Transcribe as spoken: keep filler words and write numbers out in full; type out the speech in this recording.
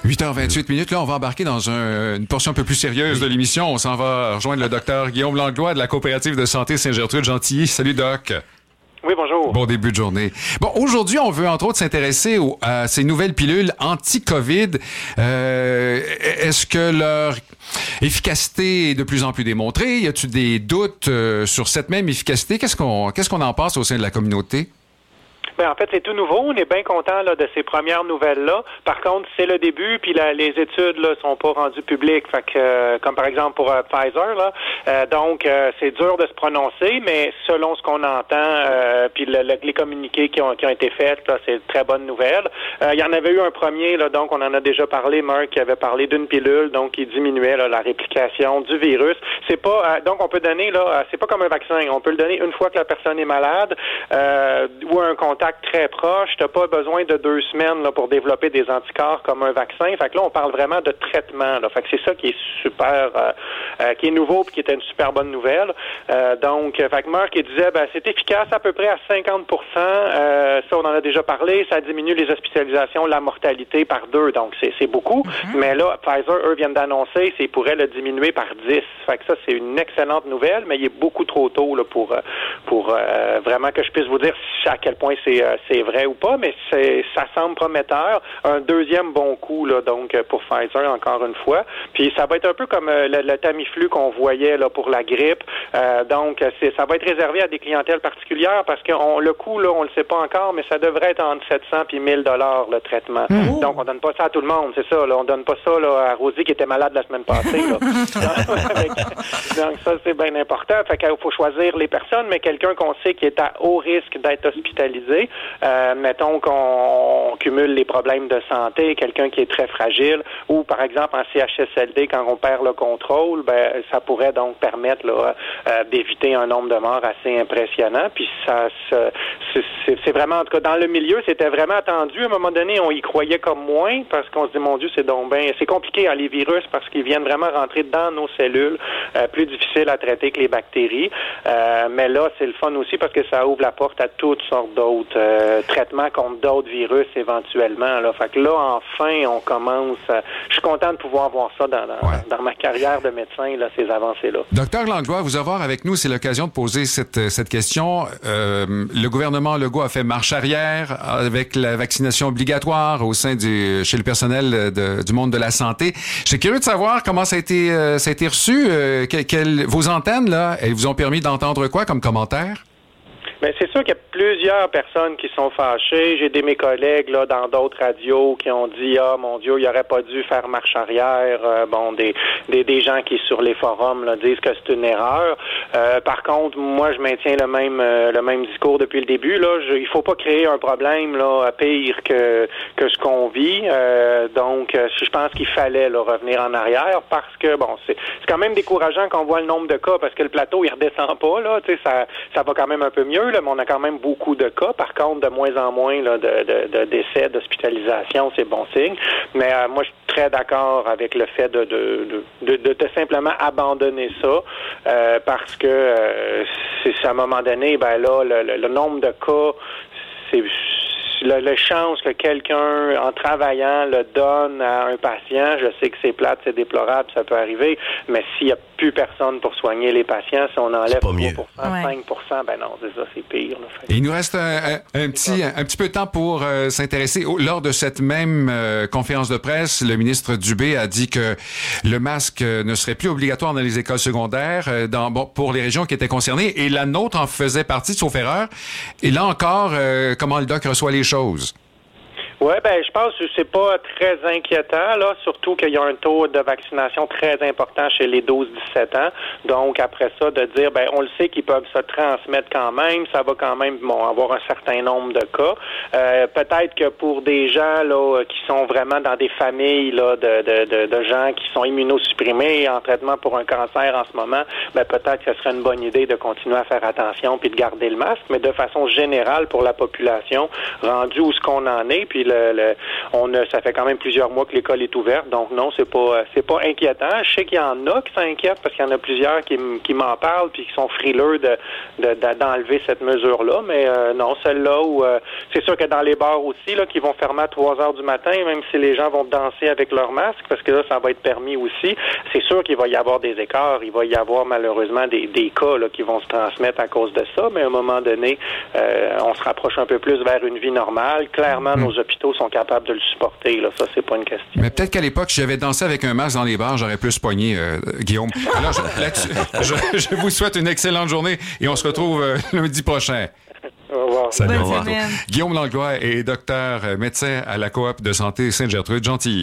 huit heures vingt-huit minutes. Là, on va embarquer dans un, une portion un peu plus sérieuse de l'émission. On s'en va rejoindre le docteur Guillaume Langlois de la Coopérative de santé Saint-Gertrude-Gentilly. Salut, Doc. Oui, bonjour. Bon début de journée. Bon, aujourd'hui, on veut entre autres s'intéresser au, à ces nouvelles pilules anti-COVID. Euh, est-ce que leur efficacité est de plus en plus démontrée? Y a-t-il des doutes euh, sur cette même efficacité? Qu'est-ce qu'on, qu'est-ce qu'on en pense au sein de la communauté? Ben, en fait, c'est tout nouveau. On est bien content là, de ces premières nouvelles-là. Par contre, c'est le début, puis la, les études là sont pas rendues publiques. Fait que, euh, comme par exemple pour euh, Pfizer, là. Euh, donc, euh, c'est dur de se prononcer, mais selon ce qu'on entend, euh, puis le, le, les communiqués qui ont, qui ont été faits, là, c'est une très bonne nouvelle. Euh, il y en avait eu un premier, là, donc on en a déjà parlé. Mark qui avait parlé d'une pilule, donc qui diminuait là, la réplication du virus. C'est pas, euh, donc on peut donner là, c'est pas comme un vaccin. On peut le donner une fois que la personne est malade euh, ou un contact très proche, t'as pas besoin de deux semaines là, pour développer des anticorps comme un vaccin. Fait que là, on parle vraiment de traitement. Là. Fait que c'est ça qui est super, euh, euh, qui est nouveau puis qui était une super bonne nouvelle. Euh, donc, fait que Mark, il disait, ben, c'est efficace à peu près à cinquante pour cent. Euh, ça, on en a déjà parlé. Ça diminue les hospitalisations, la mortalité par deux. Donc, c'est, c'est beaucoup. Mm-hmm. Mais là, Pfizer, eux, viennent d'annoncer qu'ils pourraient le diminuer par dix. Fait que ça, c'est une excellente nouvelle, mais il est beaucoup trop tôt là, pour, pour euh, vraiment que je puisse vous dire à quel point c'est c'est vrai ou pas, mais c'est, ça semble prometteur. Un deuxième bon coup, là, donc, pour Pfizer, encore une fois. Puis ça va être un peu comme euh, le, le Tamiflu qu'on voyait là pour la grippe. Euh, donc, c'est, ça va être réservé à des clientèles particulières parce que on, le coût, là, on le sait pas encore, mais ça devrait être entre sept cents et mille dollars le traitement. Mmh. Donc, on donne pas ça à tout le monde, c'est ça. Là, on donne pas ça là, à Rosie qui était malade la semaine passée. Là. Donc, ça, c'est bien important. Fait qu'il faut choisir les personnes, mais quelqu'un qu'on sait qui est à haut risque d'être hospitalisé. Euh, mettons qu'on cumule les problèmes de santé, quelqu'un qui est très fragile, ou par exemple en C H S L D, quand on perd le contrôle, ben ça pourrait donc permettre là, euh, d'éviter un nombre de morts assez impressionnant. Puis ça, c'est, c'est, c'est vraiment, en tout cas dans le milieu, c'était vraiment attendu. À un moment donné, on y croyait comme moins, parce qu'on se dit, mon Dieu, c'est donc bien, c'est compliqué hein, les virus, parce qu'ils viennent vraiment rentrer dans nos cellules, euh, plus difficile à traiter que les bactéries. Euh, mais là, c'est le fun aussi parce que ça ouvre la porte à toutes sortes d'autres Euh, traitements contre d'autres virus éventuellement. Là. Fait que là, enfin, on commence... Euh, je suis content de pouvoir voir ça dans, dans, ouais. dans ma carrière de médecin, là, ces avancées-là. Docteur Langlois, vous avoir avec nous, c'est l'occasion de poser cette, cette question. Euh, le gouvernement Legault a fait marche arrière avec la vaccination obligatoire au sein du chez le personnel de, du monde de la santé. Je suis curieux de savoir comment ça a été, euh, ça a été reçu. Euh, que, quelles, vos antennes, là, elles vous ont permis d'entendre quoi comme commentaire? Bien, c'est sûr qu'il y a plusieurs personnes qui sont fâchées. J'ai des mes collègues là dans d'autres radios qui ont dit ah mon Dieu, il aurait pas dû faire marche arrière. Euh, bon, des, des des gens qui sur les forums là, disent que c'est une erreur. Euh, par contre, moi je maintiens le même euh, le même discours depuis le début. Là, je, il faut pas créer un problème là pire que que ce qu'on vit. Euh, donc, je pense qu'il fallait là, revenir en arrière parce que bon, c'est c'est quand même décourageant quand on voit le nombre de cas parce que le plateau il redescend pas là. Tu sais, ça ça va quand même un peu mieux. Mais on a quand même beaucoup de cas. Par contre, de moins en moins là, de, de, de décès, d'hospitalisation, c'est bon signe. Mais euh, moi, je suis très d'accord avec le fait de, de, de, de, de simplement abandonner ça euh, parce que euh, c'est, à un moment donné, ben là, le, le, le nombre de cas, c'est... Le, le chance que quelqu'un, en travaillant, le donne à un patient, je sais que c'est plate, c'est déplorable, ça peut arriver, mais s'il n'y a plus personne pour soigner les patients, si on enlève trois pour cent, ouais. cinq pour cent, ben non, c'est ça, c'est pire. Là. Et il nous reste un, un, un petit un, un petit peu de temps pour euh, s'intéresser. Lors de cette même euh, conférence de presse, le ministre Dubé a dit que le masque ne serait plus obligatoire dans les écoles secondaires euh, dans, bon, pour les régions qui étaient concernées, et la nôtre en faisait partie, sauf erreur. Et là encore, euh, comment le doc reçoit les choses? Oui, ben je pense que c'est pas très inquiétant, là, surtout qu'il y a un taux de vaccination très important chez les douze dix-sept ans. Donc, après ça, de dire, ben on le sait qu'ils peuvent se transmettre quand même, ça va quand même bon, avoir un certain nombre de cas. Euh, peut-être que pour des gens là qui sont vraiment dans des familles là de, de, de, de gens qui sont immunosupprimés en traitement pour un cancer en ce moment, ben peut-être que ce serait une bonne idée de continuer à faire attention puis de garder le masque, mais de façon générale pour la population, rendu où ce qu'on en est, puis le le, le, on a, ça fait quand même plusieurs mois que l'école est ouverte, donc non, c'est pas, c'est pas inquiétant. Je sais qu'il y en a qui s'inquiètent parce qu'il y en a plusieurs qui, qui m'en parlent puis qui sont frileux de, de, de d'enlever cette mesure-là, mais euh, non, celle-là où euh, c'est sûr que dans les bars aussi, là, qui vont fermer à trois heures du matin, même si les gens vont danser avec leur masque, parce que là, ça va être permis aussi, c'est sûr qu'il va y avoir des écarts, il va y avoir malheureusement des, des cas là, qui vont se transmettre à cause de ça, mais à un moment donné, euh, on se rapproche un peu plus vers une vie normale. Clairement, mmh. nos hôpitaux sont capables de le supporter, là, ça, c'est pas une question. Mais peut-être qu'à l'époque, si j'avais dansé avec un masque dans les bars, j'aurais plus pogné, euh, Guillaume. Alors, je, là-dessus, je, je vous souhaite une excellente journée et on se retrouve euh, lundi prochain. Au revoir. Salut, Bonne au revoir. semaine. Guillaume Langlois est docteur médecin à la Coop de santé Sainte-Gertrude. Gentil.